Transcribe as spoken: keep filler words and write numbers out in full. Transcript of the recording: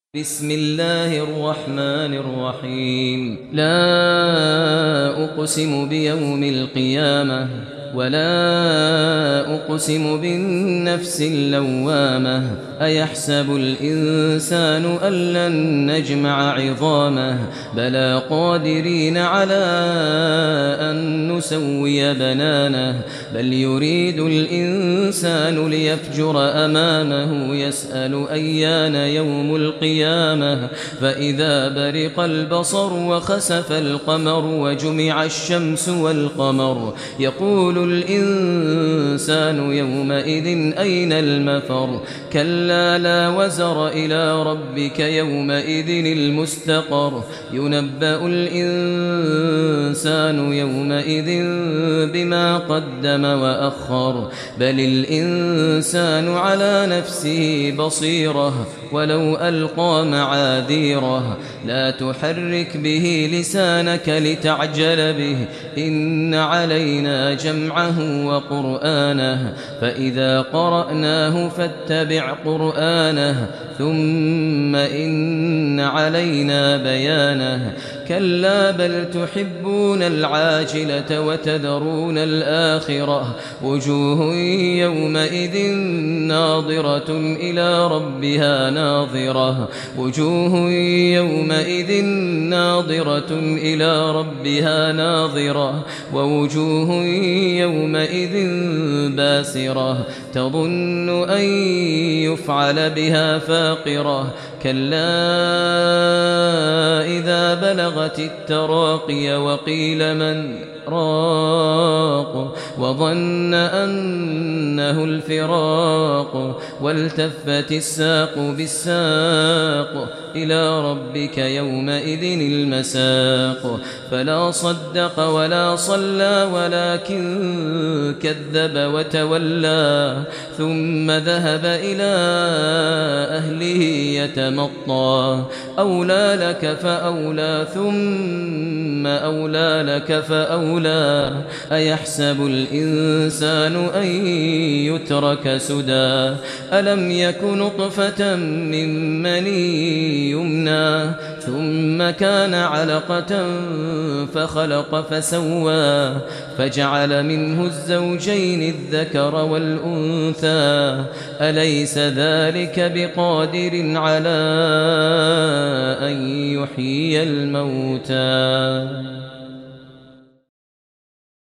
بسم الله الرحمن الرحيم لا أقسم بيوم القيامة ولا أقسم بالنفس اللوامة أيحسب الإنسان أن لن نجمع عظامه بلى قادرين على أن نسوي بنانه بل يريد الإنسان ليفجر أمامه يسأل أيان يوم القيامة فإذا برق البصر وخسف القمر وجمع الشمس والقمر يقول الإنسان يومئذ أين المفر كلا لا وزر إلى ربك يومئذ المستقر ينبأ الإنسان يومئذ بما قدم وأخر بل الإنسان على نفسه بصيرة ولو ألقى معاذيره لا تحرك به لسانك لتعجل به إن علينا جمعه وقرآنه فإذا قرأناه فاتبع قرآنه ثم إن علينا بيانه كلا بل تحبون العاجلة وتذرون الآخرة وجوه يومئذ ناظرة إلى ربها ناظرة وجوه يومئذ ناظرة إلى ربها ناظرة ووجوه يومئذ باسرة تظن أن يفعل بها فاقرة كلا إذا بلغت التراقي وقيل من راق وظن أنه الفراق والتفت الساق بالساق إلى ربك يومئذ المساق فلا صدق ولا صلى ولكن كذب وتولى ثم ذهب إلى أهله يتمطى أولى لك فأولى ثم أولى لك فأولى أيحسب الإنسان أن يترك سدى ألم يك نطفة من مني يمنى ثم كان علقة فخلق فسوى فجعل منه الزوجين الذكر والأنثى أليس ذلك بقادر على أن يحيي الموتى